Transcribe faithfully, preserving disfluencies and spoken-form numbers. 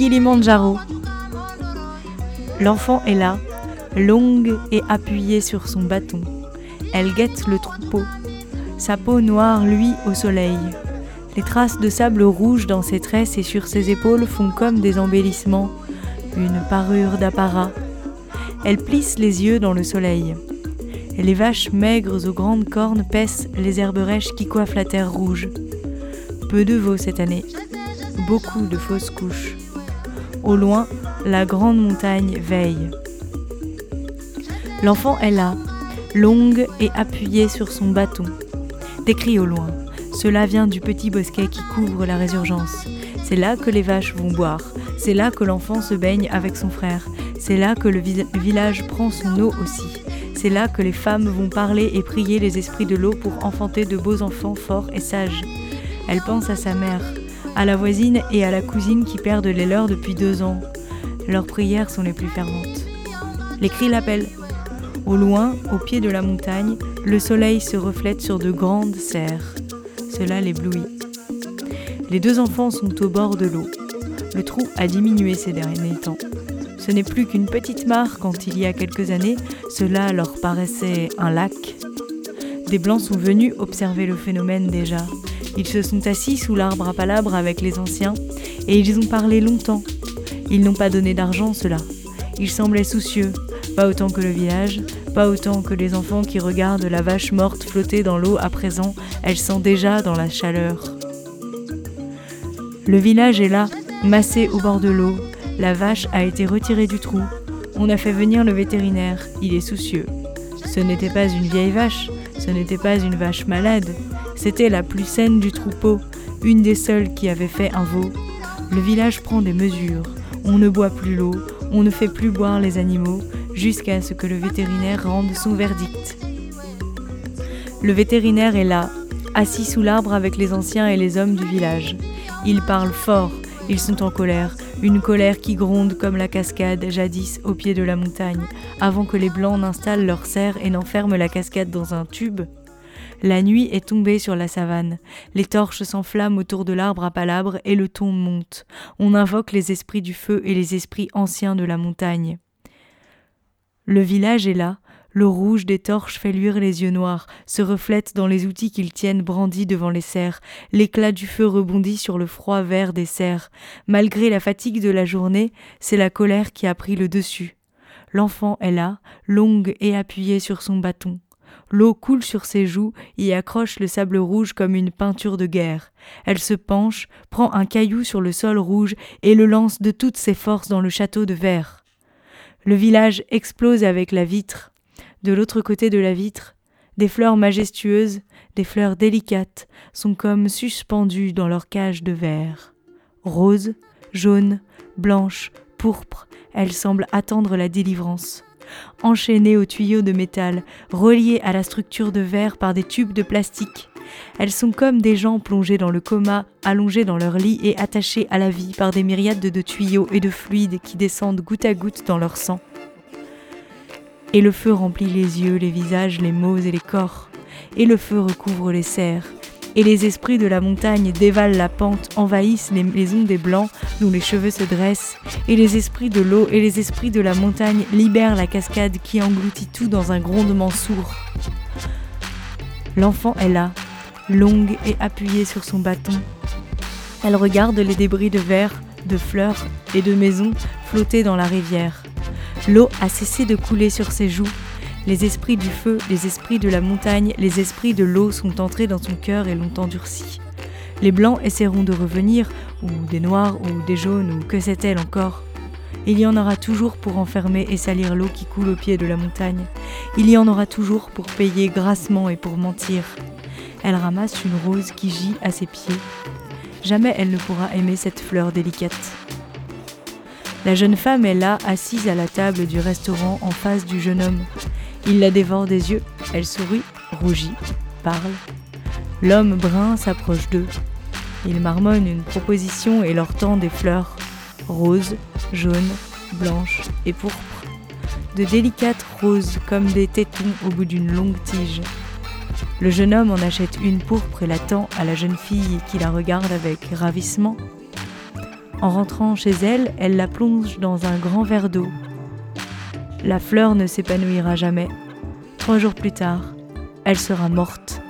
Kilimandjaro. L'enfant est là, longue et appuyée sur son bâton. Elle guette le troupeau. Sa peau noire luit au soleil. Les traces de sable rouge dans ses tresses et sur ses épaules font comme des embellissements, une parure d'apparat. Elle plisse les yeux dans le soleil. Et les vaches maigres aux grandes cornes paissent les herbes rêches qui coiffent la terre rouge. Peu de veaux cette année, beaucoup de fausses couches. Au loin, la grande montagne veille. L'enfant est là, longue et appuyée sur son bâton. Des cris au loin. Cela vient du petit bosquet qui couvre la résurgence. C'est là que les vaches vont boire. C'est là que l'enfant se baigne avec son frère. C'est là que le vi- village prend son eau aussi. C'est là que les femmes vont parler et prier les esprits de l'eau pour enfanter de beaux enfants forts et sages. Elle pense à sa mère, à la voisine et à la cousine qui perdent les leurs depuis deux ans. Leurs prières sont les plus ferventes. Les cris l'appellent. Au loin, au pied de la montagne, le soleil se reflète sur de grandes serres. Cela l'éblouit. Les deux enfants sont au bord de l'eau. Le trou a diminué ces derniers temps. Ce n'est plus qu'une petite mare quand il y a quelques années, cela leur paraissait un lac. Des Blancs sont venus observer le phénomène déjà. Ils se sont assis sous l'arbre à palabres avec les anciens et ils ont parlé longtemps. Ils n'ont pas donné d'argent, ceux-là. Ils semblaient soucieux, pas autant que le village, pas autant que les enfants qui regardent la vache morte flotter dans l'eau à présent, elle sent déjà dans la chaleur. Le village est là, massé au bord de l'eau. La vache a été retirée du trou. On a fait venir le vétérinaire, il est soucieux. Ce n'était pas une vieille vache, ce n'était pas une vache malade. C'était la plus saine du troupeau, une des seules qui avait fait un veau. Le village prend des mesures. On ne boit plus l'eau, on ne fait plus boire les animaux, jusqu'à ce que le vétérinaire rende son verdict. Le vétérinaire est là, assis sous l'arbre avec les anciens et les hommes du village. Ils parlent fort, ils sont en colère, une colère qui gronde comme la cascade jadis au pied de la montagne, avant que les Blancs n'installent leur serre et n'enferment la cascade dans un tube. La nuit est tombée sur la savane. Les torches s'enflamment autour de l'arbre à palabres et le ton monte. On invoque les esprits du feu et les esprits anciens de la montagne. Le village est là. Le rouge des torches fait luire les yeux noirs, se reflète dans les outils qu'ils tiennent brandis devant les serres. L'éclat du feu rebondit sur le froid vert des serres. Malgré la fatigue de la journée, c'est la colère qui a pris le dessus. L'enfant est là, longue et appuyée sur son bâton. L'eau coule sur ses joues et accroche le sable rouge comme une peinture de guerre. Elle se penche, prend un caillou sur le sol rouge et le lance de toutes ses forces dans le château de verre. Le village explose avec la vitre. De l'autre côté de la vitre, des fleurs majestueuses, des fleurs délicates, sont comme suspendues dans leur cage de verre. Roses, jaunes, blanches, pourpres, elles semblent attendre la délivrance. Enchaînées aux tuyaux de métal, reliées à la structure de verre par des tubes de plastique. Elles sont comme des gens plongés dans le coma, allongés dans leur lit et attachés à la vie par des myriades de tuyaux et de fluides qui descendent goutte à goutte dans leur sang. Et le feu remplit les yeux, les visages, les mots et les corps. Et le feu recouvre les serres. Et les esprits de la montagne dévalent la pente, envahissent les maisons des Blancs dont les cheveux se dressent. Et les esprits de l'eau et les esprits de la montagne libèrent la cascade qui engloutit tout dans un grondement sourd. L'enfant est là, longue et appuyée sur son bâton. Elle regarde les débris de verre, de fleurs et de maisons flotter dans la rivière. L'eau a cessé de couler sur ses joues. Les esprits du feu, les esprits de la montagne, les esprits de l'eau sont entrés dans son cœur et l'ont endurci. Les Blancs essaieront de revenir, ou des noirs, ou des jaunes, ou que sait-elle encore. Il y en aura toujours pour enfermer et salir l'eau qui coule au pied de la montagne. Il y en aura toujours pour payer grassement et pour mentir. Elle ramasse une rose qui gît à ses pieds. Jamais elle ne pourra aimer cette fleur délicate. La jeune femme est là, assise à la table du restaurant en face du jeune homme. Il la dévore des yeux, elle sourit, rougit, parle. L'homme brun s'approche d'eux. Il marmonne une proposition et leur tend des fleurs, roses, jaunes, blanches et pourpres. De délicates roses comme des tétons au bout d'une longue tige. Le jeune homme en achète une pourpre et la tend à la jeune fille qui la regarde avec ravissement. En rentrant chez elle, elle la plonge dans un grand verre d'eau. La fleur ne s'épanouira jamais. Trois jours plus tard, elle sera morte.